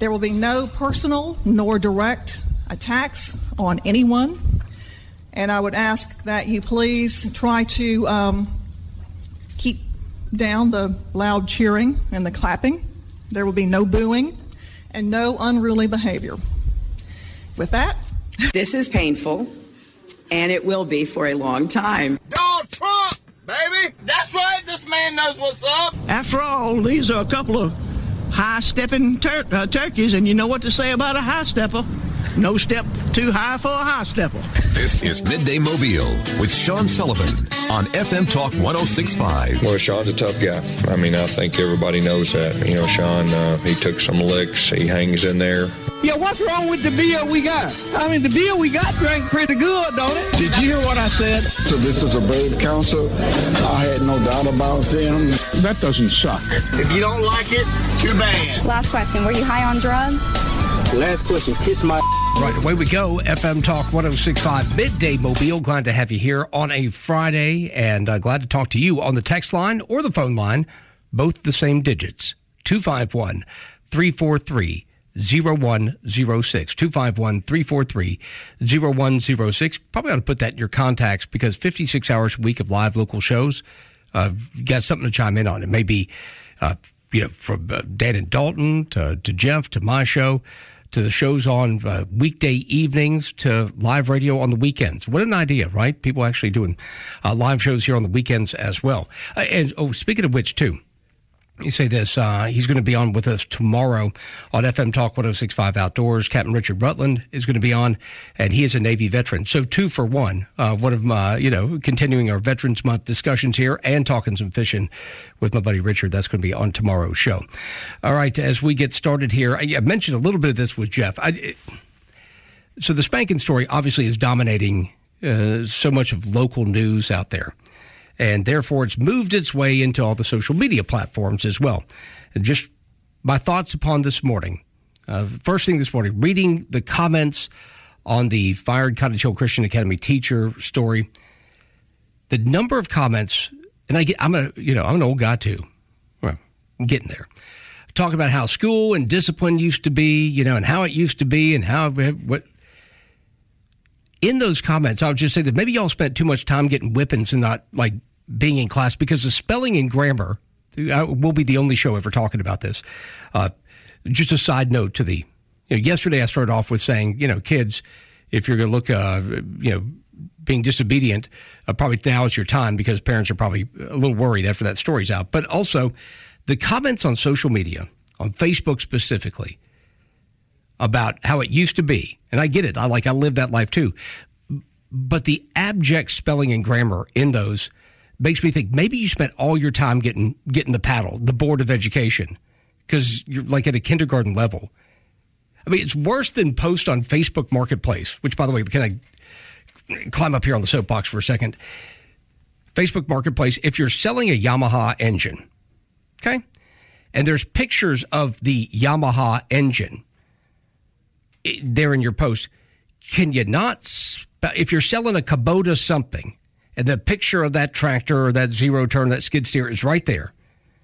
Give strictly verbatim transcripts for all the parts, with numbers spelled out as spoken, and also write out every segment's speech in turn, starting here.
There will be no personal nor direct attacks on anyone. And I would ask that you please try to um, keep down the loud cheering and the clapping. There will be no booing and no unruly behavior. With that, this is painful, and it will be for a long time. Donald Trump, baby! That's right, this man knows what's up! After all, these are a couple of high-stepping tur- uh, turkeys, and you know what to say about a high-stepper. No step too high for a high-stepper. This is Midday Mobile with Sean Sullivan on F M Talk one oh six point five. Well, Sean's a tough guy. I mean, I think everybody knows that. You know, Sean, uh, he took some licks. He hangs in there. Yeah, what's wrong with the beer we got? I mean, the beer we got drank pretty good, don't it? Did you hear what I said? So this is a brave council. I had no doubt about them. That doesn't suck. If you don't like it, too bad. Last question. Were you high on drugs? Last question. Kiss my... Right, away we go. F M Talk one oh six point five, Midday Mobile. Glad to have you here on a Friday, and uh, glad to talk to you on the text line or the phone line, both the same digits, two five one, three four three, zero one zero six, two five one, three four three, zero one zero six. Probably ought to put that in your contacts because fifty-six hours a week of live local shows, uh, you got something to chime in on. It may be, uh, you know, from uh, Dan and Dalton to, to Jeff to my show, to the shows on uh, weekday evenings, to live radio on the weekends. What an idea, right? People actually doing uh, live shows here on the weekends as well. Uh, and, oh, speaking of which, too, you say this, uh, he's going to be on with us tomorrow on F M Talk one oh six point five Outdoors. Captain Richard Rutland is going to be on, and he is a Navy veteran. So two for one. Uh, one of my, you know, continuing our Veterans Month discussions here and talking some fishing with my buddy Richard. That's going to be on tomorrow's show. All right, as we get started here, I, I mentioned a little bit of this with Jeff. I, it, so the spanking story obviously is dominating uh, so much of local news out there. And therefore, it's moved its way into all the social media platforms as well. And just my thoughts upon this morning. Uh, first thing this morning, reading the comments on the fired Cottage Hill Christian Academy teacher story. The number of comments, and I get, I'm a, you know, I'm an old guy too. Well, I'm getting there. Talking about how school and discipline used to be, you know, and how it used to be, and how what. In those comments, I would just say that maybe y'all spent too much time getting whippings and not, like, being in class, because the spelling and grammar, I, we'll be the only show ever talking about this. Uh, just a side note to the, you know, yesterday I started off with saying, you know, kids, if you're going to look, uh, you know, being disobedient, uh, probably now is your time, because parents are probably a little worried after that story's out. But also, the comments on social media, on Facebook specifically, about how it used to be. And I get it. I like, I live that life too. But the abject spelling and grammar in those makes me think maybe you spent all your time getting, getting the paddle, the Board of Education, because you're like at a kindergarten level. I mean, it's worse than post on Facebook Marketplace, which, by the way, can I climb up here on the soapbox for a second? Facebook Marketplace, if you're selling a Yamaha engine, okay, and there's pictures of the Yamaha engine there in your post, can you not, sp- if you're selling a Kubota something and the picture of that tractor or that zero turn, that skid steer is right there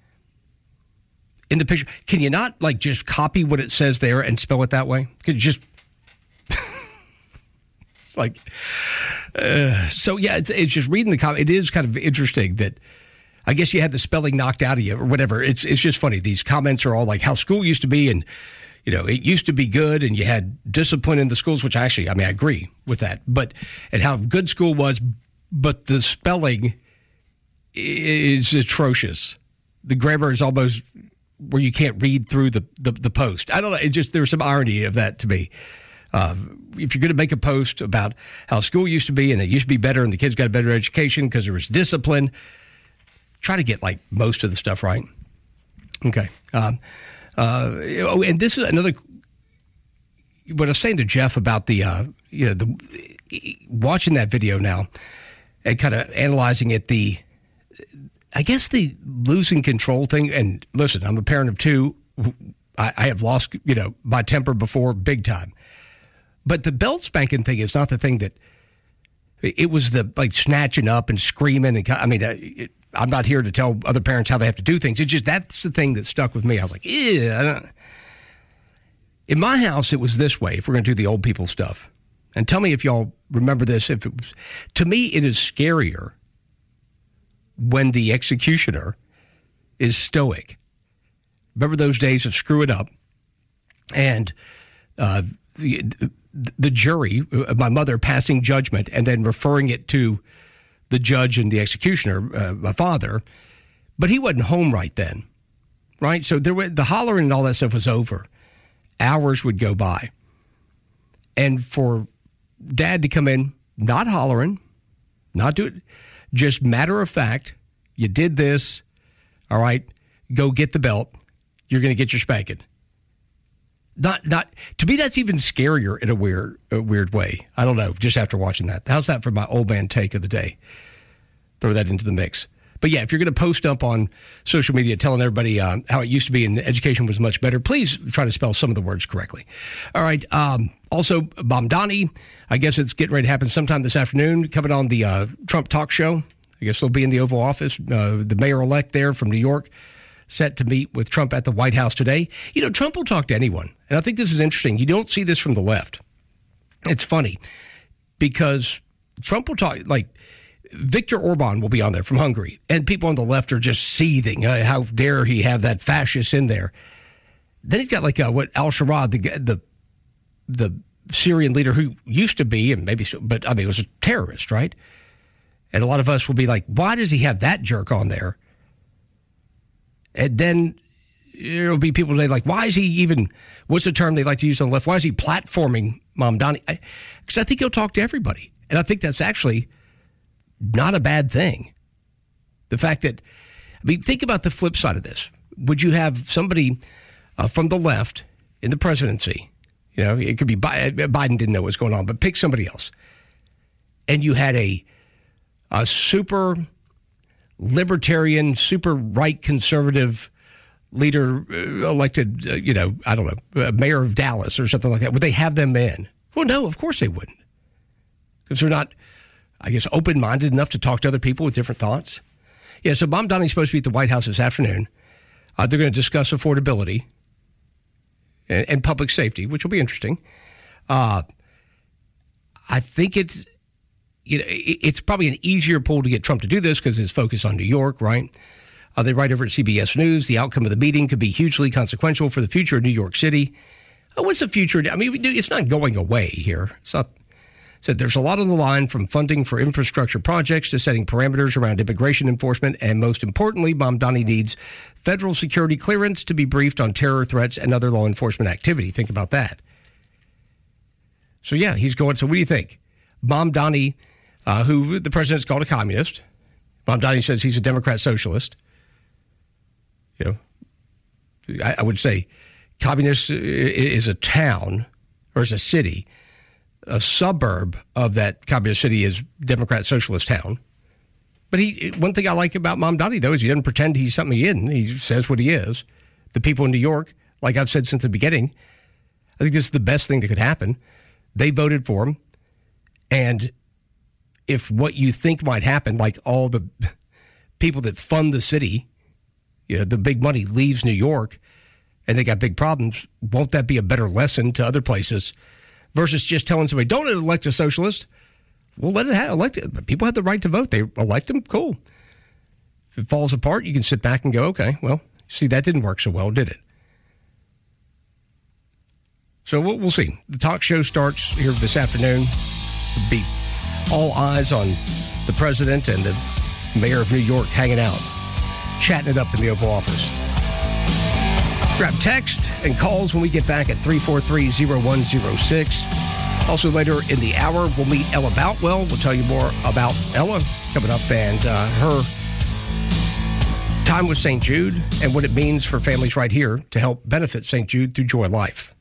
in the picture, can you not like just copy what it says there and spell it that way? Could you just, it's like, uh, so yeah, it's, it's just reading the comment. It is kind of interesting that I guess you had the spelling knocked out of you or whatever. It's, it's just funny. These comments are all like how school used to be, and you know, it used to be good and you had discipline in the schools, which actually, I mean, I agree with that, but, and how good school was, but the spelling is atrocious. The grammar is almost where you can't read through the, the, the post. I don't know. It just, there's some irony of that to me. Uh, if you're going to make a post about how school used to be and it used to be better and the kids got a better education because there was discipline, try to get like most of the stuff right. Okay. Um, Uh, oh, and this is another, what I was saying to Jeff about the, uh, you know, the watching that video now and kind of analyzing it, the, I guess the losing control thing. And listen, I'm a parent of two. I, I have lost, you know, my temper before big time. But the belt spanking thing is not the thing that, it was the like snatching up and screaming. And I mean, it, I'm not here to tell other parents how they have to do things. It's just that's the thing that stuck with me. I was like, yeah. In my house, it was this way, if we're going to do the old people stuff. And tell me if y'all remember this. If it was, to me, it is scarier when the executioner is stoic. Remember those days of screw it up? And uh, the, the jury, my mother passing judgment and then referring it to the judge and the executioner, uh, my father. But he wasn't home right then, right? So there were, the hollering and all that stuff was over. Hours would go by. And for Dad to come in, not hollering, not do it, just matter of fact, you did this, all right, go get the belt, you're going to get your spanking. Not, not, to me, that's even scarier in a weird, a weird way. I don't know, just after watching that. How's that for my old man take of the day? Throw that into the mix. But yeah, if you're going to post up on social media telling everybody uh, how it used to be and education was much better, please try to spell some of the words correctly. All right. Um, also, Mamdani, I guess it's getting ready to happen sometime this afternoon, coming on the uh, Trump talk show. I guess they'll be in the Oval Office. Uh, the mayor-elect there from New York set to meet with Trump at the White House today. You know, Trump will talk to anyone. And I think this is interesting. You don't see this from the left. It's funny because Trump will talk, like, Viktor Orban will be on there from Hungary, and people on the left are just seething. Uh, how dare he have that fascist in there? Then he's got like uh, what al-Shabaab, the the the Syrian leader who used to be, and maybe, but I mean, was a terrorist, right? And a lot of us will be like, why does he have that jerk on there? And then there'll be people say like, why is he even? What's the term they like to use on the left? Why is he platforming Mamdani? Because I, I think he'll talk to everybody, and I think that's actually not a bad thing. The fact that, I mean, think about the flip side of this. Would you have somebody uh, from the left in the presidency? You know, it could be Biden, Biden didn't know what was going on, but pick somebody else. And you had a a super libertarian, super right conservative leader uh, elected, uh, you know, I don't know, uh, mayor of Dallas or something like that. Would they have them in? Well, no, of course they wouldn't. Because they're not, I guess, open-minded enough to talk to other people with different thoughts. Yeah, so Mamdani's supposed to be at the White House this afternoon. Uh, they're going to discuss affordability and, and public safety, which will be interesting. Uh, I think it's, you know, it, it's probably an easier pull to get Trump to do this because his focus on New York, right? Uh, they write over at C B S News, the outcome of the meeting could be hugely consequential for the future of New York City. Uh, what's the future? I mean, it's not going away here. It's not. Said there's a lot on the line, from funding for infrastructure projects to setting parameters around immigration enforcement. And most importantly, Mamdani needs federal security clearance to be briefed on terror threats and other law enforcement activity. Think about that. So, yeah, he's going. So what do you think? Mamdani, uh, who the president's called a communist. Mamdani says he's a Democrat socialist. You know, I, I would say communist is a town or is a city. A suburb of that communist city is Democrat socialist town. But he, one thing I like about Mamdani, though, is he doesn't pretend he's something he isn't. He says what he is. The people in New York, like I've said since the beginning, I think this is the best thing that could happen. They voted for him. And if what you think might happen, like all the people that fund the city, you know, the big money leaves New York and they got big problems, won't that be a better lesson to other places? Versus just telling somebody, don't elect a socialist. Well, let it have, elect it. People have the right to vote. They elect them, cool. If it falls apart, you can sit back and go, okay, well, see, that didn't work so well, did it? So we'll, we'll see. The talk show starts here this afternoon. It'll be all eyes on the president and the mayor of New York hanging out, chatting it up in the Oval Office. Grab text and calls when we get back at three four three, zero one zero six. Also later in the hour, we'll meet Ella Boutwell. We'll tell you more about Ella coming up and uh, her time with Saint Jude and what it means for families right here to help benefit Saint Jude through Joy Life.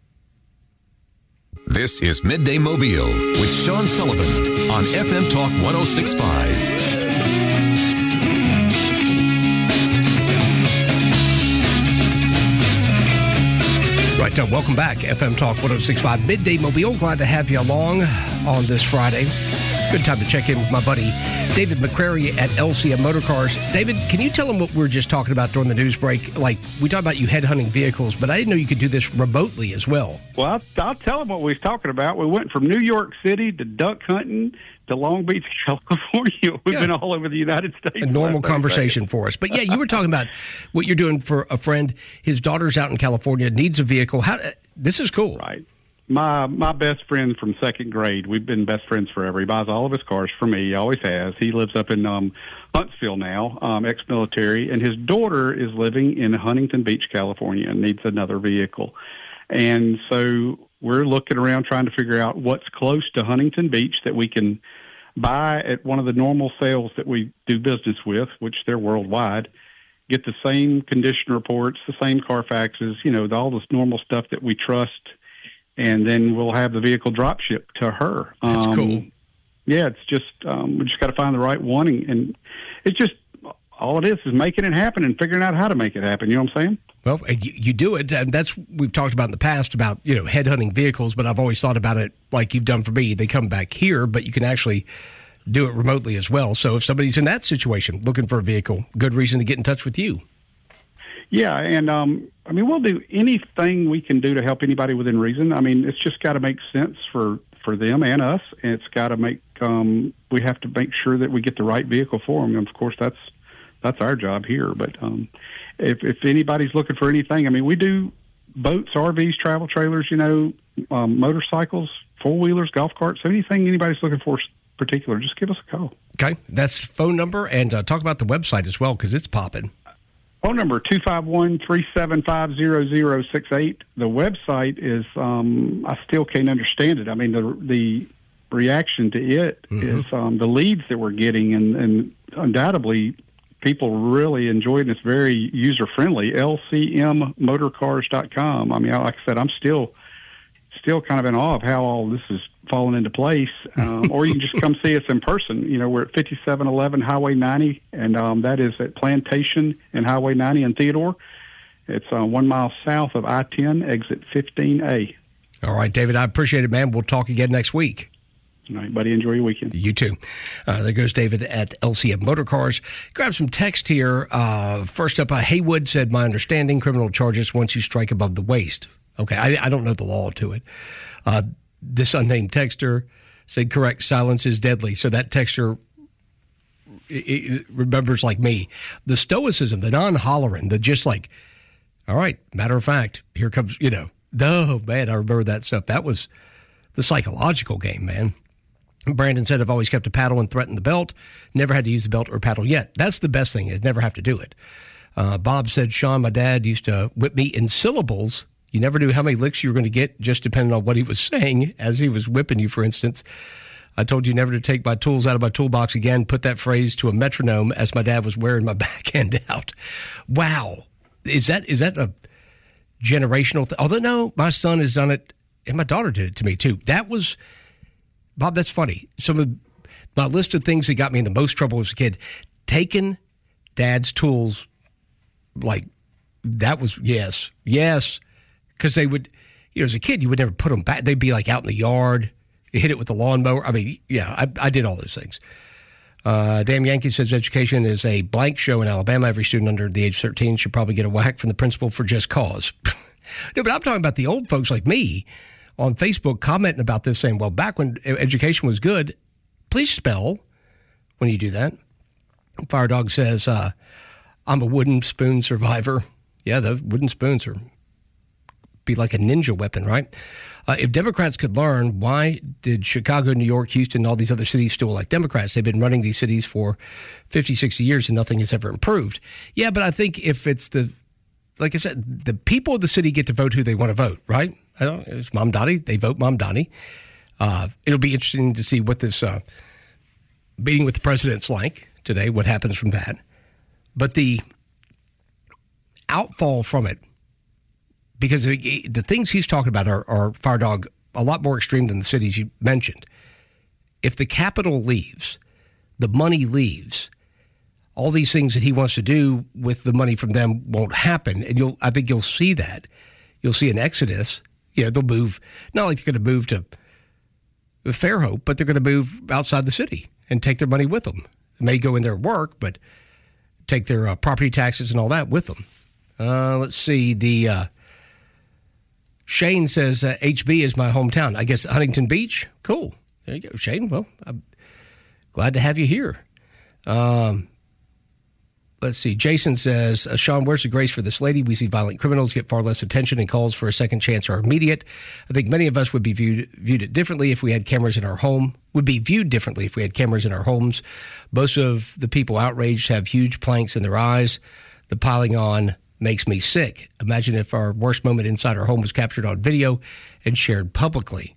This is Midday Mobile with Sean Sullivan on F M Talk one oh six point five. Right, uh, welcome back. F M Talk one oh six point five Midday Mobile. Glad to have you along on this Friday. Good time to check in with my buddy David McCrary at L C M Motor Cars. David, can you tell him what we were just talking about during the news break? Like, we talked about you headhunting vehicles, but I didn't know you could do this remotely as well. Well, I'll, I'll tell him what we was talking about. We went from New York City to duck hunting to Long Beach, California. We've yeah. been all over the United States. A normal conversation for us. But yeah, you were talking about what you're doing for a friend. His daughter's out in California, needs a vehicle. How? This is cool. Right. My my best friend from second grade. We've been best friends forever. He buys all of his cars for me. He always has. He lives up in um, Huntsville now, um, ex-military, and his daughter is living in Huntington Beach, California, and needs another vehicle. And so we're looking around trying to figure out what's close to Huntington Beach that we can buy at one of the normal sales that we do business with, which they're worldwide, get the same condition reports, the same Carfaxes, you know, all this normal stuff that we trust, and then we'll have the vehicle drop shipped to her. That's um, cool. Yeah, it's just, um, we just got to find the right one, and, and it's just, all it is is making it happen and figuring out how to make it happen. You know what I'm saying? Well, you, you do it, and that's we've talked about in the past about, you know, headhunting vehicles, but I've always thought about it like you've done for me. They come back here, but you can actually do it remotely as well. So if somebody's in that situation looking for a vehicle, good reason to get in touch with you. Yeah, and um, I mean, we'll do anything we can do to help anybody within reason. I mean, it's just got to make sense for, for them and us, and it's got to make, um, we have to make sure that we get the right vehicle for them. And of course, that's that's our job here. But um, if, if anybody's looking for anything, I mean, we do boats, R Vs, travel trailers, you know, um, motorcycles, four-wheelers, golf carts, anything anybody's looking for particular, just give us a call. Okay, that's phone number, and uh, talk about the website as well, because it's popping. Phone number, two five one, three seven five, zero zero six eight. The website is, um, I still can't understand it. I mean, the the reaction to it mm-hmm. is um, the leads that we're getting, and, and undoubtedly people really enjoy it. It's very user-friendly, L C M motorcars dot com. I mean, like I said, I'm still still kind of in awe of how all this is falling into place. Um, or you can just come see us in person. You know, we're at fifty-seven eleven Highway ninety, and um, that is at Plantation and Highway ninety in Theodore. It's uh, one mile south of I ten, exit fifteen A. All right, David, I appreciate it, man. We'll talk again next week. All right, buddy. Enjoy your weekend. You too. Uh, there goes David at L C M Motor Cars. Grab some text here. Uh, first up, uh, Haywood said, my understanding, criminal charges once you strike above the waist. Okay, I, I don't know the law to it. Uh, this unnamed texter said, correct, silence is deadly. So that texter it, it remembers, like me, the stoicism, the non-hollering, the just like, all right, matter of fact, here comes, you know, no, man, I remember that stuff. That was the psychological game, man. Brandon said, I've always kept a paddle and threatened the belt. Never had to use the belt or paddle yet. That's the best thing, is never have to do it. Uh, Bob said, Sean, my dad used to whip me in syllables. You never knew how many licks you were going to get, just depending on what he was saying as he was whipping you, for instance. I told you never to take my tools out of my toolbox again, put that phrase to a metronome as my dad was wearing my backhand out. Wow. Is that is that a generational thing? Although, no, my son has done it, and my daughter did it to me, too. That was, Bob, that's funny. Some of my list of things that got me in the most trouble as a kid, taking dad's tools, like, that was, yes, yes. Because they would, you know, as a kid, you would never put them back. They'd be like out in the yard. You hit it with the lawnmower. I mean, yeah, I, I did all those things. Uh, Damn Yankee says education is a blank show in Alabama. Every student under the age of thirteen should probably get a whack from the principal for just cause. No, but I'm talking about the old folks like me on Facebook commenting about this, saying, well, back when education was good, please spell when you do that. Fire Dog says, uh, I'm a wooden spoon survivor. Yeah, the wooden spoons are be like a ninja weapon, right? Uh, if Democrats could learn, why did Chicago, New York, Houston, all these other cities still elect Democrats? They've been running these cities for fifty, sixty years and nothing has ever improved. Yeah, but I think if it's the, like I said, the people of the city get to vote who they want to vote, right? I don't, it's Mom Dottie. They vote Mom Dottie. Uh, it'll be interesting to see what this uh, meeting with the president's like today, what happens from that. But the outfall from it, because the things he's talking about are, are, Fire Dog, a lot more extreme than the cities you mentioned. If the capital leaves, the money leaves, all these things that he wants to do with the money from them won't happen. And you'll, I think you'll see that. You'll see an exodus. You know, they'll move, not like they're going to move to Fairhope, but they're going to move outside the city and take their money with them. They may go in their work, but take their uh, property taxes and all that with them. Uh, let's see. The uh, Shane says uh, H B is my hometown. I guess Huntington Beach. Cool. There you go, Shane. Well, I'm glad to have you here. Um, let's see. Jason says, uh, Sean, where's the grace for this lady? We see violent criminals get far less attention, and calls for a second chance are immediate. I think many of us would be viewed viewed it differently if we had cameras in our home. Would be viewed differently if we had cameras in our homes. Most of the people outraged have huge planks in their eyes. The piling on makes me sick. Imagine if our worst moment inside our home was captured on video and shared publicly.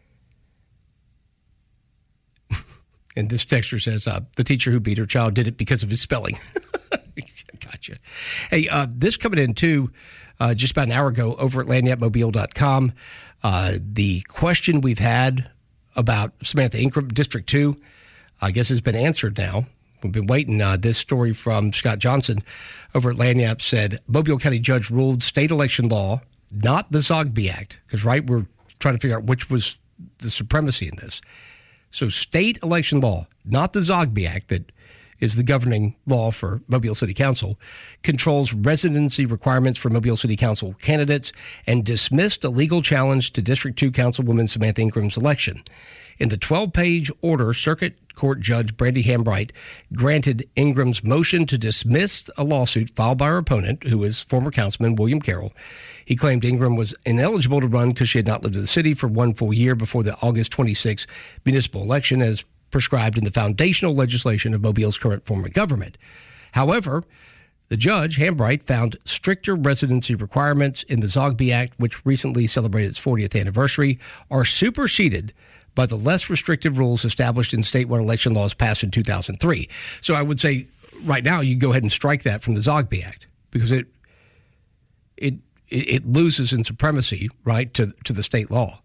And this texter says, uh, the teacher who beat her child did it because of his spelling. Gotcha. Hey, uh, this coming in, too, uh, just about an hour ago over at lagniappe mobile dot com. Uh, the question we've had about Samantha Ingram, District two, I guess has been answered now. We've been waiting. Uh, this story from Scott Johnson over at Lagniappe said, Mobile County judge ruled state election law, not the Zogby Act, because, right, we're trying to figure out which was the supremacy in this. So state election law, not the Zogby Act that is the governing law for Mobile City Council, controls residency requirements for Mobile City Council candidates and dismissed a legal challenge to District two Councilwoman Samantha Ingram's election. In the twelve-page order, Circuit Court Judge Brandy Hambright granted Ingram's motion to dismiss a lawsuit filed by her opponent, who is former Councilman William Carroll. He claimed Ingram was ineligible to run because she had not lived in the city for one full year before the August twenty-sixth municipal election, as prescribed in the foundational legislation of Mobile's current form of government. However, the judge, Hambright, found stricter residency requirements in the Zogby Act, which recently celebrated its fortieth anniversary, are superseded by the less restrictive rules established in statewide election laws passed in two thousand three. So I would say right now you go ahead and strike that from the Zogby Act because it it it loses in supremacy, right, to to the state law.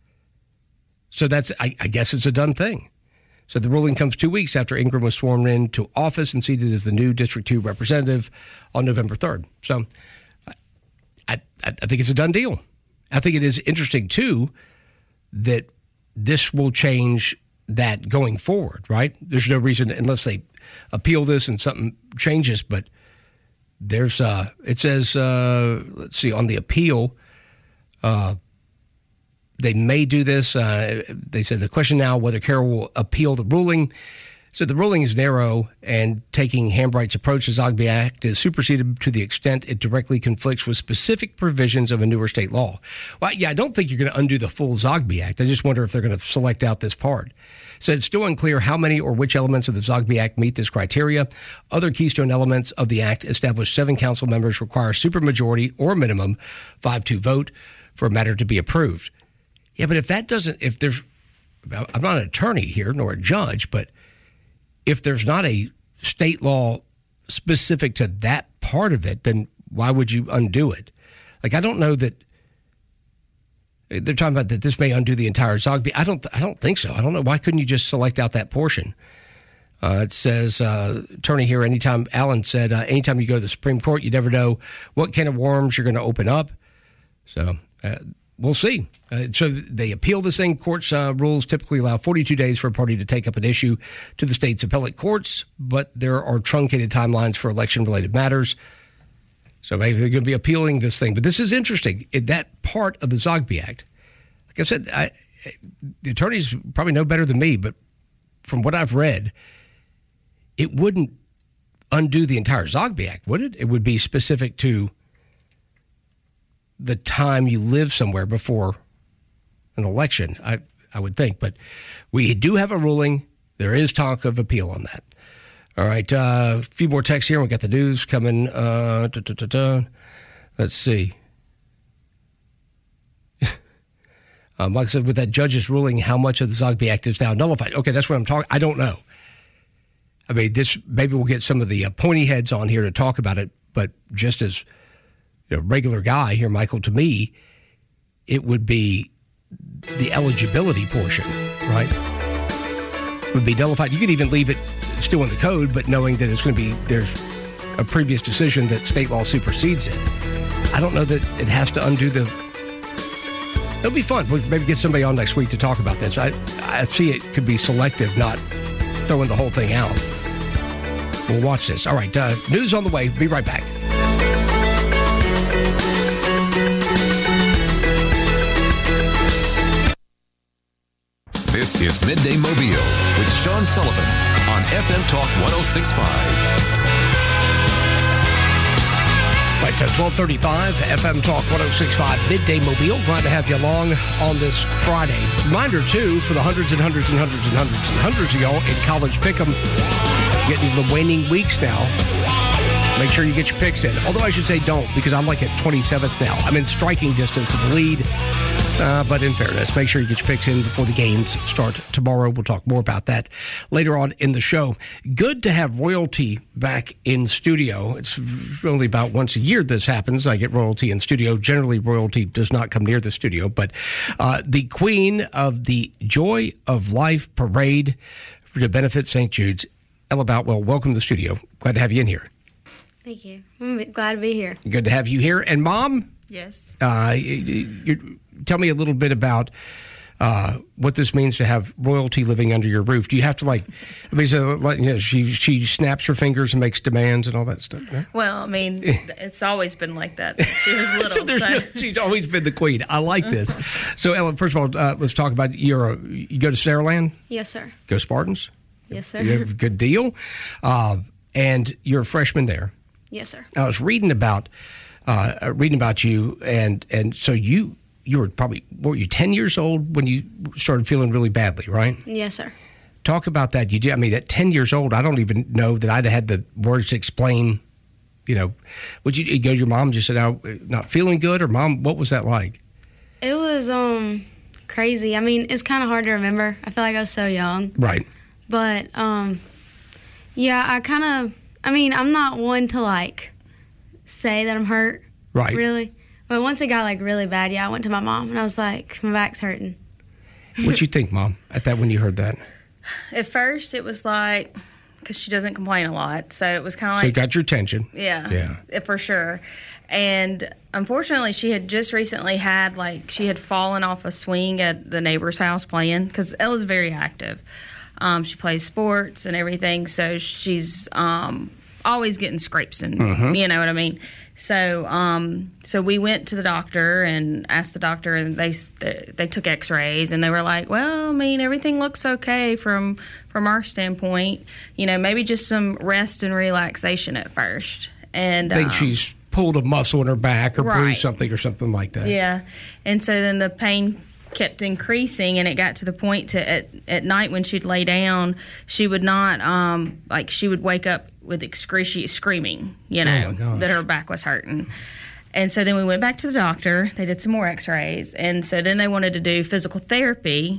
So that's, I, I guess it's a done thing. So the ruling comes two weeks after Ingram was sworn into office and seated as the new District two representative on November third. So I, I, I think it's a done deal. I think it is interesting, too, that this will change that going forward, right? There's no reason, unless they appeal this and something changes, but there's, uh, it says, uh, let's see, on the appeal, uh, they may do this. Uh, they said the question now whether Carroll will appeal the ruling. So the ruling is narrow, and taking Hambright's approach to the Zogby Act is superseded to the extent it directly conflicts with specific provisions of a newer state law. Well, yeah, I don't think you're going to undo the full Zogby Act. I just wonder if they're going to select out this part. So it's still unclear how many or which elements of the Zogby Act meet this criteria. Other keystone elements of the Act establish seven council members require supermajority or minimum five two vote for a matter to be approved. Yeah, but if that doesn't, if there's, I'm not an attorney here nor a judge, but if there's not a state law specific to that part of it, then why would you undo it? Like, I don't know that they're talking about that this may undo the entire Zogby. I don't, I don't think so. I don't know. Why couldn't you just select out that portion? Uh, it says, uh, attorney here, anytime, Alan said, uh, anytime you go to the Supreme Court, you never know what can of worms you're going to open up. So, uh, we'll see. Uh, so they appeal this thing. Courts uh, rules typically allow forty-two days for a party to take up an issue to the state's appellate courts, but there are truncated timelines for election-related matters. So maybe they're going to be appealing this thing. But this is interesting. In that part of the Zogby Act, like I said, I, the attorneys probably know better than me, but from what I've read, it wouldn't undo the entire Zogby Act, would it? It would be specific to the time you live somewhere before an election, I, I would think. But we do have a ruling. There is talk of appeal on that. All right, uh, a few more texts here. We got the news coming. Uh, da, da, da, da. Let's see. um, like I said, with that judge's ruling, how much of the Zogby Act is now nullified? Okay, that's what I'm talking. I don't know. I mean, this maybe we'll get some of the uh, pointy heads on here to talk about it, but just as a regular guy here, Michael, to me, it would be the eligibility portion, right? Would be nullified. You could even leave it still in the code, but knowing that it's going to be, there's a previous decision that state law supersedes it. I don't know that it has to undo the It'll be fun. We'll maybe get somebody on next week to talk about this. I, I see it could be selective, not throwing the whole thing out. We'll watch this. All right, uh, news on the way. Be right back. This is Midday Mobile with Sean Sullivan on F M Talk one oh six point five. Right, uh, twelve thirty-five, F M Talk one oh six point five, Midday Mobile. Glad to have you along on this Friday. Reminder, too, for the hundreds and hundreds and hundreds and hundreds and hundreds of y'all in College Pick'em, getting to the waning weeks now. Make sure you get your picks in. Although I should say don't, because I'm like at twenty-seventh now. I'm in striking distance of the lead. Uh, but in fairness, make sure you get your picks in before the games start tomorrow. We'll talk more about that later on in the show. Good to have Royalty back in studio. It's only about once a year this happens. I get Royalty in studio. Generally, Royalty does not come near the studio. But uh, the queen of the Joy of Life Parade to benefit Saint Jude's, Ella Boutwell, welcome to the studio. Glad to have you in here. Thank you. I'm glad to be here. Good to have you here. And Mom? Yes. Uh, you, you, tell me a little bit about uh, what this means to have royalty living under your roof. Do you have to, like, I mean, so, like, you know, she she snaps her fingers and makes demands and all that stuff? Yeah? Well, I mean, it's always been like that. She was little. so there's so. No, she's always been the queen. I like this. So, Ellen, first of all, uh, let's talk about your. You go to Saraland? Yes, sir. Go Spartans? Yes, sir. You have a good deal, uh, and you're a freshman there. Yes, sir. I was reading about uh, reading about you, and and so you you were probably what were you ten years old when you started feeling really badly, right? Yes, sir. Talk about that. You did. I mean, at ten years old, I don't even know that I'd had the words to explain. You know, would you, you go to your mom and just said, "I'm not feeling good," or "Mom, what was that like?" It was um crazy. I mean, it's kind of hard to remember. I feel like I was so young. Right. But um, yeah, I kind of. I mean, I'm not one to, like, say that I'm hurt, right? Really. But once it got, like, really bad, yeah, I went to my mom, and I was like, my back's hurting. What'd you think, Mom, at that when you heard that? At first, it was like, because she doesn't complain a lot, so it was kind of like... So it got your attention. Yeah, yeah, for sure. And unfortunately, she had just recently had, like, she had fallen off a swing at the neighbor's house playing, because Ella's very active. Um, she plays sports and everything, so she's um, always getting scrapes, and mm-hmm. you know what I mean. So, um, so we went to the doctor and asked the doctor, and they they took X-rays, and they were like, "Well, I mean, everything looks okay from from our standpoint. You know, maybe just some rest and relaxation at first." And I think um, she's pulled a muscle in her back or right. bruised something or something like that. Yeah, and so then the pain kept increasing, and it got to the point to at, at night when she'd lay down, she would not um like she would wake up with excruciating screaming, you know, oh that her back was hurting. And so then we went back to the doctor. They did some more X-rays, and so then they wanted to do physical therapy.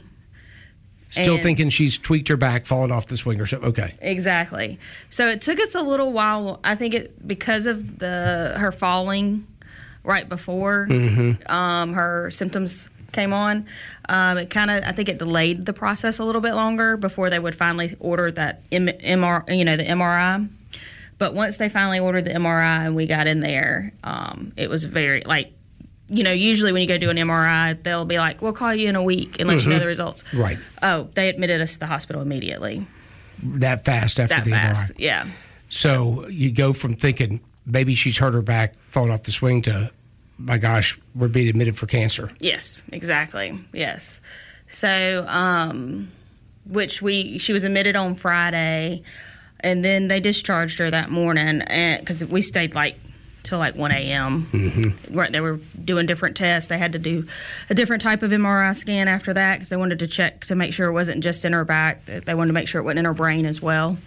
Still and thinking she's tweaked her back, fallen off the swing or something. Okay. Exactly. So it took us a little while. I think it because of the her falling right before mm-hmm. um, her symptoms came on. Um, it kind of, I think it delayed the process a little bit longer before they would finally order that M- MR, you know, the M R I. But once they finally ordered the M R I and we got in there, um, it was very, like, you know, usually when you go do an M R I, they'll be like, we'll call you in a week and let mm-hmm. you know the results. Right. Oh, they admitted us to the hospital immediately. That fast after that the fast, M R I. yeah. So you go from thinking maybe she's hurt her back, fallen off the swing to, my gosh, we're being admitted for cancer. Yes, exactly. Yes. So, um, which we, she was admitted on Friday, and then they discharged her that morning, and because we stayed like till like one a.m. Mm-hmm. They were doing different tests. They had to do a different type of M R I scan after that because they wanted to check to make sure it wasn't just in her back. They wanted to make sure it wasn't in her brain as well.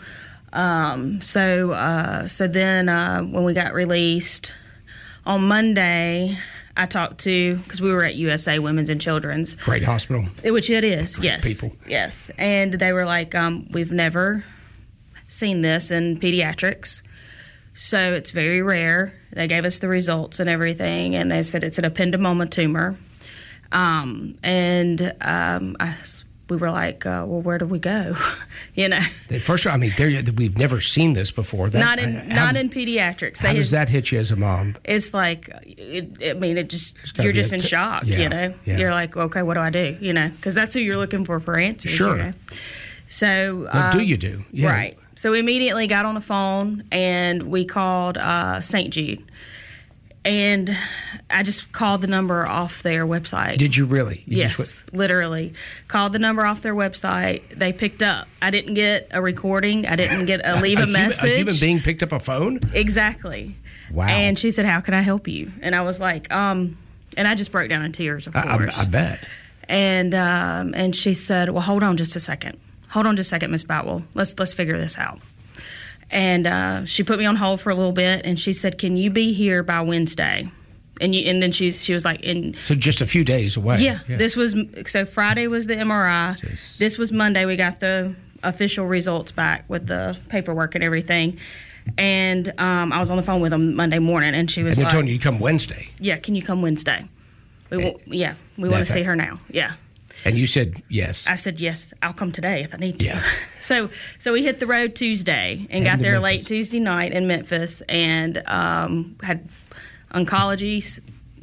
Um, so, uh, so then uh, when we got released on Monday, I talked to, because we were at U S A Women's and Children's. Great hospital. Which it is, Great yes. people. Yes. And they were like, um, we've never seen this in pediatrics, so it's very rare. They gave us the results and everything, and they said it's an ependymoma tumor. Um, and um, I we were like, uh, well, where do we go? you know. First of all, I mean, there, we've never seen this before. That, not in how, not in pediatrics. How they does had, that hit you as a mom? It's like, it, I mean, it just gotta you're be just a in t- shock. yeah, you know, yeah. you're like, okay, what do I do? You know, because that's who you're looking for for answers. Sure. You know? So What um, do you do? Yeah. Right. So we immediately got on the phone and we called uh, Saint Jude. And I just called the number off their website. Did you really? You yes, just literally. Called the number off their website. They picked up. I didn't get a recording. I didn't get a leave a, a human, message. A human being picked up a phone? Exactly. Wow. And she said, how can I help you? And I was like, um, and I just broke down in tears, of I, course. I, I bet. And um, and she said, well, hold on just a second. Hold on just a second, Miss Boutwell. Let's let's figure this out. And uh, she put me on hold for a little bit, and she said, can you be here by Wednesday? And you, and then she she was like, and so just a few days away. Yeah, yeah. This was so Friday was the M R I. This was Monday. We got the official results back with the paperwork and everything. And um, I was on the phone with them Monday morning, and she was and they're like, telling you you come Wednesday. Yeah, can you come Wednesday? We will, yeah, we want to see her now. Yeah. And you said yes. I said yes. I'll come today if I need to. Yeah. So so we hit the road Tuesday and Heading got to there Memphis. late Tuesday night in Memphis and um, had oncology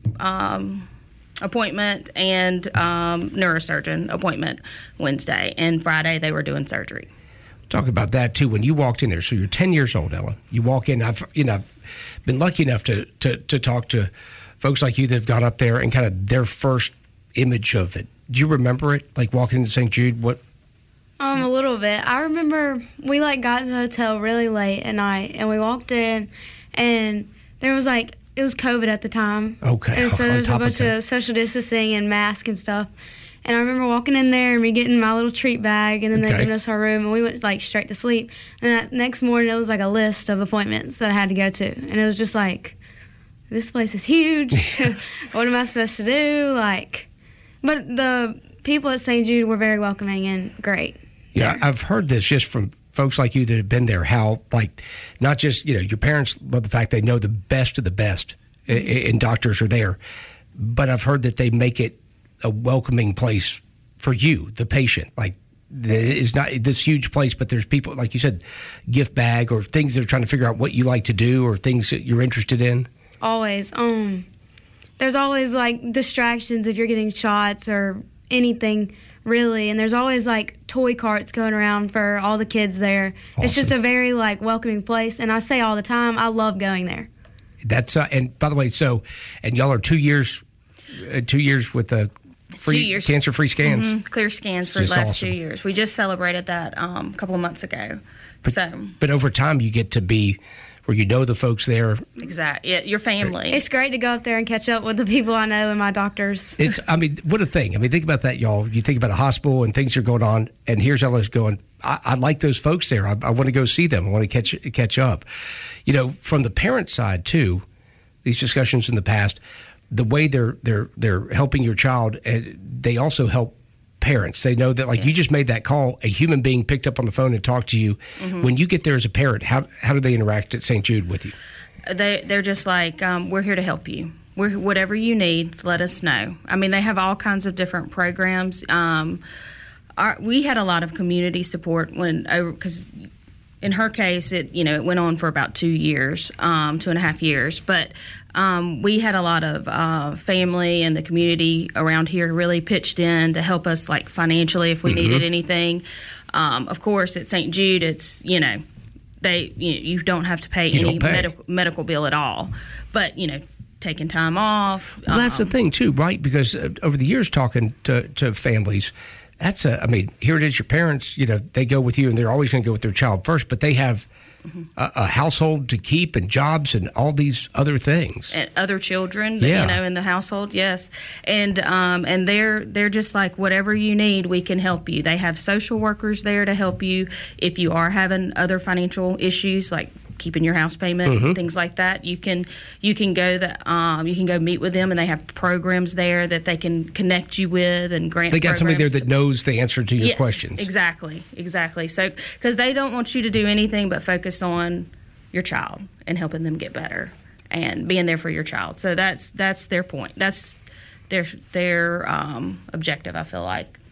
um, appointment and um, neurosurgeon appointment Wednesday, and Friday they were doing surgery. Talk about that too. When you walked in there, so you're ten years old, Ella. You walk in. I've you know I've been lucky enough to to to talk to folks like you that have gone up there and kind of their first image of it. Do you remember it, like walking into Saint Jude? What? Um, a little bit. I remember we like got to the hotel really late at night, and we walked in, and there was like it was COVID at the time. Okay. And so on there was a top bunch that. of social distancing and masks and stuff. And I remember walking in there and me getting my little treat bag, and then Okay. they giving us our room, and we went like straight to sleep. And that next morning, it was like a list of appointments that I had to go to, and it was just like, this place is huge. What am I supposed to do? Like, but the people at Saint Jude were very welcoming and great. Yeah, I've heard this just from folks like you that have been there, how, like, not just, you know, your parents love the fact they know the best of the best, mm-hmm. and doctors are there, but I've heard that they make it a welcoming place for you, the patient. Like, it's not this huge place, but there's people, like you said, gift bag or things that are trying to figure out what you like to do or things that you're interested in. Always. Um, there's always, like, distractions if you're getting shots or anything, really. And there's always, like, toy carts going around for all the kids there. Awesome. It's just a very, like, welcoming place. And I say all the time, I love going there. That's, uh, and by the way, so, and y'all are two years, uh, two years with the free, Two years. cancer-free scans. Mm-hmm. Clear scans for the Just last awesome. two years. We just celebrated that um, a couple of months ago. But, so but over time, you get to be where you know the folks there. exactly, yeah, your family. It's great to go up there and catch up with the people I know and my doctors. It's, I mean, what a thing. I mean, think about that, y'all. You think about a hospital and things are going on, and here's Ella's going, I, I like those folks there. I, I want to go see them. I want to catch catch up. You know, from the parent side, too, these discussions in the past, the way they're they're they're helping your child, and they also help parents. They know that, like, Yes. you just made that call, a human being picked up on the phone and talked to you. Mm-hmm. When you get there as a parent, how how do they interact at Saint Jude with you? They they're just like, um, we're here to help you. We're whatever you need, let us know. I mean, they have all kinds of different programs. Um, our, we had a lot of community support when because. In her case, it you know it went on for about two years, um, two and a half years. But um, we had a lot of uh, family and the community around here really pitched in to help us, like, financially if we Mm-hmm. needed anything. Um, of course, at Saint Jude, it's you know they you, know, you don't have to pay You any don't pay. medical medical bill at all. But you know, taking time off. Well, that's um, the thing, too, right? Because uh, over the years, talking to, to families, that's a, I mean, here it is, your parents, you know, they go with you and they're always going to go with their child first, but they have Mm-hmm. a, a household to keep and jobs and all these other things. And other children, Yeah. you know, in the household, yes, and um, and they're they're just like, whatever you need, we can help you. They have social workers there to help you if you are having other financial issues, like keeping your house payment, Mm-hmm. things like that. You can you can go that um, you can go meet with them, and they have programs there that they can connect you with and grant. They got somebody there programs. that knows the answer to your Yes, questions. Exactly, exactly. So, because they don't want you to do anything but focus on your child and helping them get better and being there for your child. So that's that's their point. That's their their um, objective, I feel like.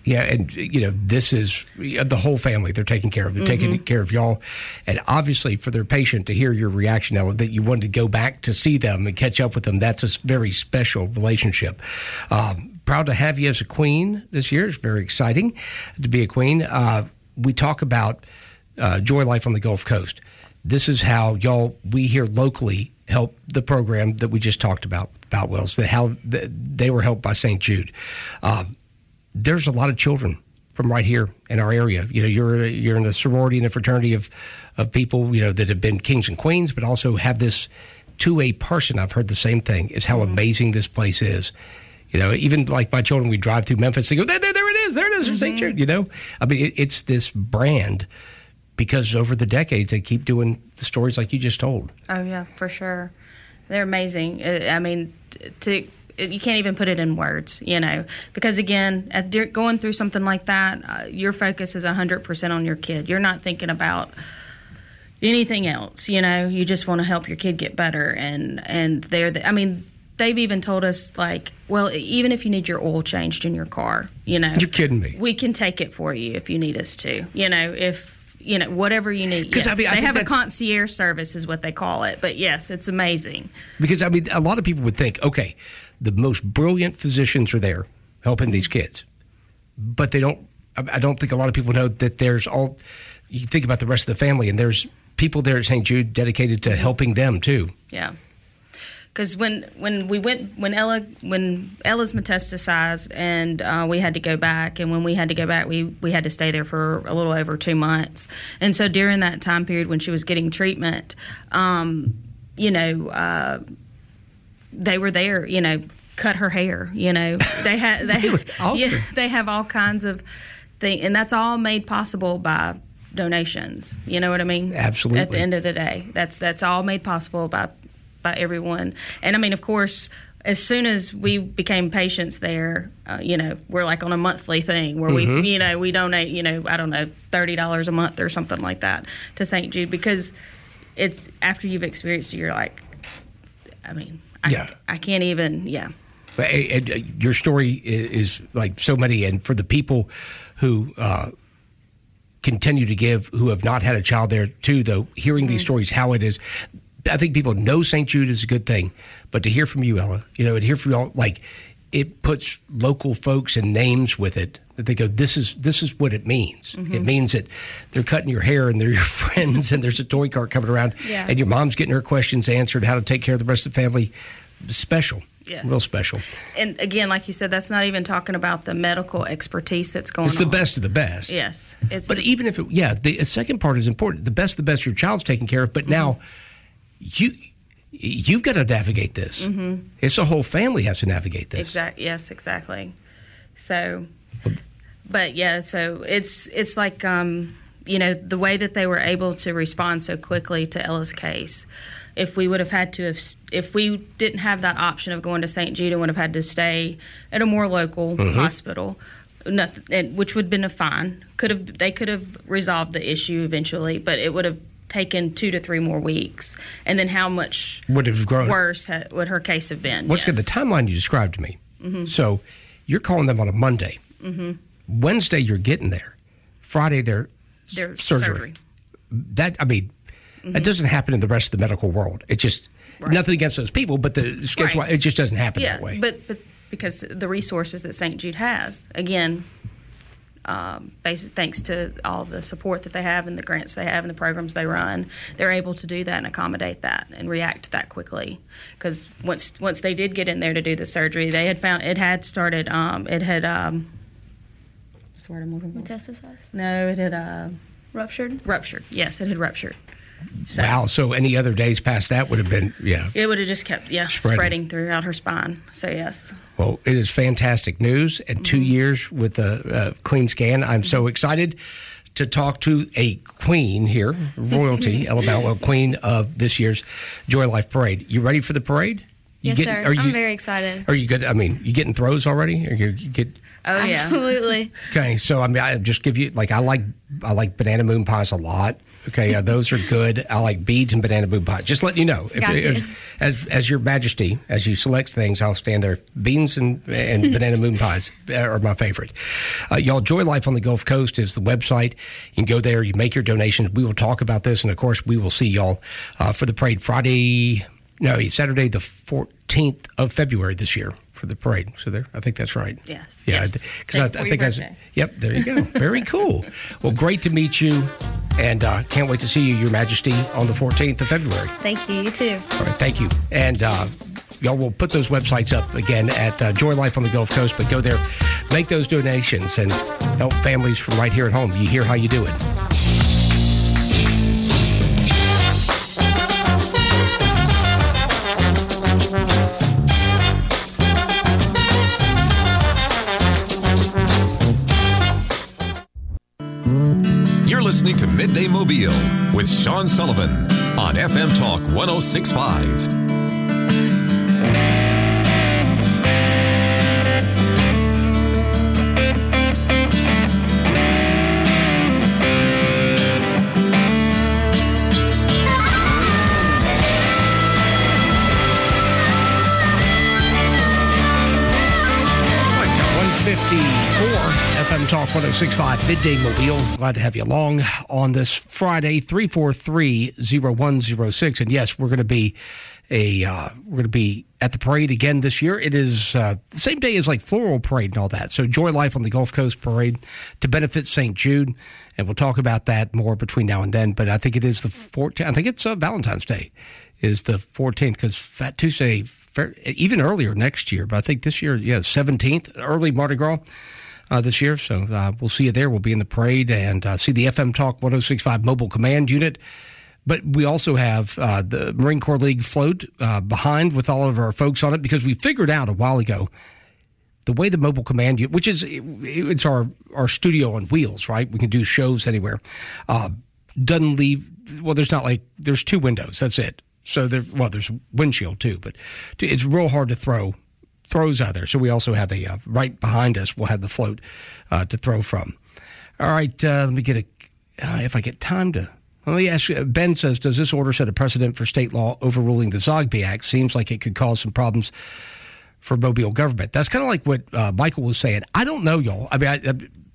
Yeah, and, you know, this is the whole family they're taking care of. They're mm-hmm. taking care of y'all. And obviously for their patient to hear your reaction, Ella, that you wanted to go back to see them and catch up with them, that's a very special relationship. Um, proud to have you as a queen this year. It's very exciting to be a queen. Uh, we talk about uh, Joy Life on the Gulf Coast. This is how y'all, we here locally, help the program that we just talked about, about Wells, that how the, they were helped by Saint Jude. Um, there's a lot of children from right here in our area. You know, you're you're in a sorority and a fraternity of, of people, you know, that have been kings and queens, but also have this to a person. I've heard the same thing, is how mm-hmm. amazing this place is. You know, even like my children, we drive through Memphis, they go, there, there, there it is, there it is, mm-hmm. Saint Jude, you know? I mean, it, it's this brand because over the decades, they keep doing the stories like you just told. Oh, yeah, for sure. They're amazing. I mean, to you can't even put it in words, you know, because, again, at, going through something like that, uh, your focus is one hundred percent on your kid. You're not thinking about anything else, you know. You just want to help your kid get better. And, and they're, the, I mean, they've even told us, like, well, even if you need your oil changed in your car, you know. You're kidding me. We can take it for you if you need us to, you know, if... You know, whatever you need. Yes, I mean, I they have a that's... concierge service is what they call it. But, yes, it's amazing. Because, I mean, a lot of people would think, okay, the most brilliant physicians are there helping these kids. But they don't, I don't think a lot of people know that there's all, you think about the rest of the family, and there's people there at Saint Jude dedicated to helping them, too. Yeah. Because when, when we went, when Ella, when Ella's metastasized and uh, we had to go back, and when we had to go back, we, we had to stay there for a little over two months. And so during that time period when she was getting treatment, um, you know, uh, they were there, you know, cut her hair, you know. They had, they, awesome. yeah, they have all kinds of things, and that's all made possible by donations. You know what I mean? Absolutely. At the end of the day, that's that's all made possible by by everyone. And I mean, of course, as soon as we became patients there, uh, you know, we're like on a monthly thing where mm-hmm. we, you know, we donate, you know, I don't know, thirty dollars a month or something like that to Saint Jude, because it's after you've experienced it, you're like, I mean, I, yeah. I can't even, yeah. And, uh, your story is, is like so many, and for the people who uh, continue to give, who have not had a child there too, though, hearing mm-hmm. these stories, how it is, I think people know Saint Jude is a good thing, but to hear from you, Ella, you know, to hear from y'all, like, it puts local folks and names with it that they go, this is this is what it means. Mm-hmm. It means that they're cutting your hair and they're your friends and there's a toy cart coming around yeah. and your mom's getting her questions answered, how to take care of the rest of the family. Special. Yes. Real special. And again, like you said, that's not even talking about the medical expertise that's going on. It's the on. best of the best. Yes. It's but even if it, yeah, the second part is important. The best of the best your child's taken care of, but mm-hmm. now you, you've got to navigate this. Mm-hmm. It's the whole family has to navigate this. Exact. Yes, exactly. So, but yeah, so it's it's like, um, you know, the way that they were able to respond so quickly to Ella's case. If we would have had to have, if we didn't have that option of going to Saint Jude and would have had to stay at a more local mm-hmm. hospital, nothing, which would have been a fine. Could have they could have resolved the issue eventually, but it would have taken two to three more weeks. And then how much would have grown worse ha- would her case have been? What's yes. good? The timeline you described to me. Mm-hmm. So you're calling them on a Monday. Mm-hmm. Wednesday you're getting there. Friday they're Their surgery. surgery. That I mean. Mm-hmm. That doesn't happen in the rest of the medical world. It just, right. nothing against those people, but the schedule, right. it just doesn't happen yeah, that way. But, but because the resources that Saint Jude has, again, um, basic, thanks to all the support that they have and the grants they have and the programs they run, they're able to do that and accommodate that and react that quickly. Because once once they did get in there to do the surgery, they had found it had started, um, it had, um, what's the word I'm looking for? Metastasized? No, it had uh, ruptured. Ruptured, yes, it had ruptured. So, wow, so any other days past that would have been, yeah. It would have just kept, yeah, spreading. spreading throughout her spine. So, yes. Well, it is fantastic news. And mm-hmm. two years with a, a clean scan. I'm mm-hmm. so excited to talk to a queen here, royalty, Ella Boutwell, queen of this year's Joy Life Parade. You ready for the parade? You yes, get, sir. Are you, I'm very excited. Are you good? I mean, you getting throws already? Or you, you get? Oh yeah, absolutely. Okay, so I mean, I just give you like I like I like banana moon pies a lot. Okay, uh, those are good. I like beads and banana moon pie. Just letting you know, if, Got you. if, as as your Majesty, as you select things, I'll stand there. Beans and and banana moon pies are my favorite. Uh, y'all, Joy Life on the Gulf Coast is the website. You can go there. You make your donations. We will talk about this, and of course, we will see y'all uh, for the parade Friday. No, Saturday the fourteenth of February this year for the parade. So there, I think that's right. Yes. Yeah, yes. because I, I think that's. Yep, there you go. Very cool. Well, great to meet you, and uh, can't wait to see you, Your Majesty, on the fourteenth of February. Thank you. You too. All right, thank you. And uh, y'all will put those websites up again at uh, Joy Life on the Gulf Coast, but go there, make those donations, and help families from right here at home. You hear how you do it. You're listening to Midday Mobile with Sean Sullivan on F M Talk one oh six point five. fifty-four F M Talk one oh six point five Midday Mobile. Glad to have you along on this Friday, three four three, oh one oh six. And yes, we're going to be a uh, we're going to be at the parade again this year. It is uh, the same day as like Floral Parade and all that. So Joy Life on the Gulf Coast Parade to benefit Saint Jude, and we'll talk about that more between now and then. But I think it is the fourteenth. I think it's uh, Valentine's Day is the fourteenth, because Fat Tuesday, even earlier next year, but I think this year, yeah, seventeenth, early Mardi Gras uh, this year. So uh, we'll see you there. We'll be in the parade and uh, see the F M Talk one oh six point five Mobile Command Unit. But we also have uh, the Marine Corps League float uh, behind with all of our folks on it, because we figured out a while ago the way the Mobile Command Unit, which is it's our, our studio on wheels, right? We can do shows anywhere. Uh, doesn't leave, well, there's not like, there's two windows. That's it. So there, well, there's a windshield too, but it's real hard to throw throws out there. So we also have a uh, right behind us. We'll have the float uh, to throw from. All right, uh, let me get a. Uh, if I get time to, let me ask you. Ben says, does this order set a precedent for state law overruling the Zogby Act? Seems like it could cause some problems for Mobile government. That's kind of like what uh, Michael was saying. I don't know, y'all. I mean, I, I,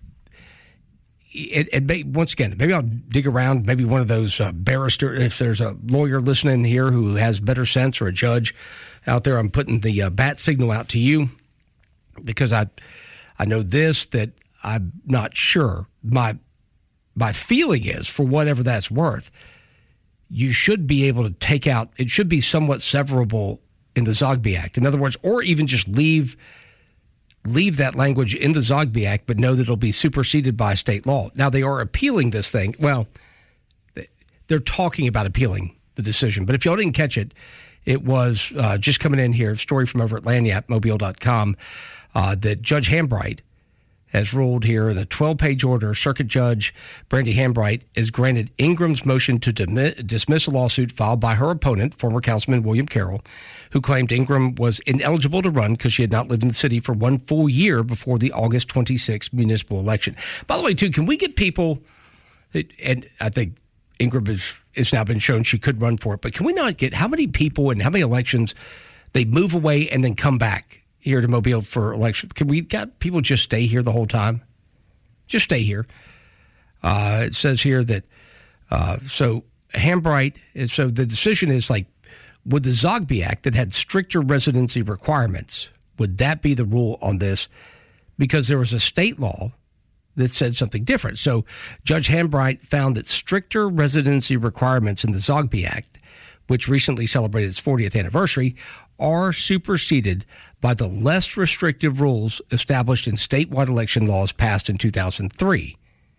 It, it may, once again, maybe I'll dig around. Maybe one of those uh, barrister, if there's a lawyer listening here who has better sense, or a judge out there, I'm putting the uh, bat signal out to you, because I, I know this, that I'm not sure. My, my feeling is, for whatever that's worth, you should be able to take out. It should be somewhat severable in the Zogby Act. In other words, or even just leave. leave that language in the Zogby Act, but know that it'll be superseded by state law. Now, they are appealing this thing. Well, they're talking about appealing the decision. But if y'all didn't catch it, it was uh, just coming in here, a story from over at lagniappe mobile dot com, uh, that Judge Hambright has ruled here in a twelve-page order. Circuit Judge Brandy Hambright has granted Ingram's motion to dimi- dismiss a lawsuit filed by her opponent, former Councilman William Carroll, who claimed Ingram was ineligible to run because she had not lived in the city for one full year before the August twenty-sixth municipal election. By the way, too, can we get people, and I think Ingram has, it's now been shown she could run for it, but can we not get how many people and how many elections they move away and then come back here to Mobile for election? Can we got people just stay here the whole time? Just stay here. Uh, it says here that, uh, so Hambright, so the decision is like, would the Zogby Act that had stricter residency requirements, would that be the rule on this? Because there was a state law that said something different. So Judge Hambright found that stricter residency requirements in the Zogby Act, which recently celebrated its fortieth anniversary, are superseded by the less restrictive rules established in statewide election laws passed in two thousand three.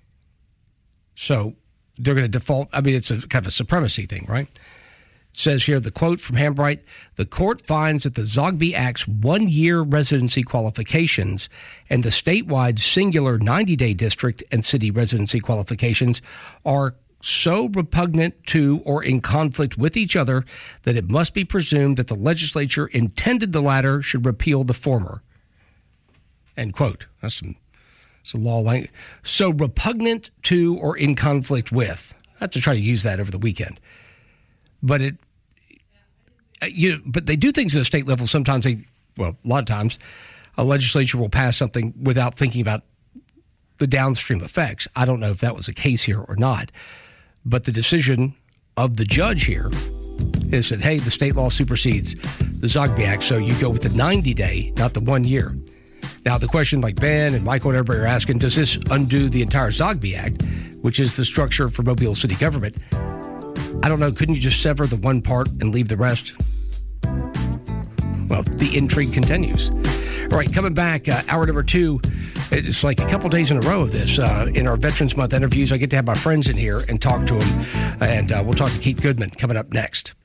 So they're going to default. I mean, it's a kind of a supremacy thing, right? It says here, the quote from Hambright, the court finds that the Zogby Act's one-year residency qualifications and the statewide singular ninety-day district and city residency qualifications are, so repugnant to or in conflict with each other that it must be presumed that the legislature intended the latter should repeal the former. End quote. That's some, some law language. So repugnant to or in conflict with. I have to try to use that over the weekend. But it, you, but they do things at a state level. Sometimes they, well, a lot of times, a legislature will pass something without thinking about the downstream effects. I don't know if that was the case here or not. But the decision of the judge here is that, hey, the state law supersedes the Zogby Act, so you go with the ninety-day, not the one year. Now, the question like Ben and Michael and everybody are asking, does this undo the entire Zogby Act, which is the structure for Mobile city government? I don't know. Couldn't you just sever the one part and leave the rest? Well, the intrigue continues. All right, coming back, uh, hour number two. It's like a couple days in a row of this. Uh, in our Veterans Month interviews, I get to have my friends in here and talk to them. And uh, we'll talk to Keith Goodman coming up next.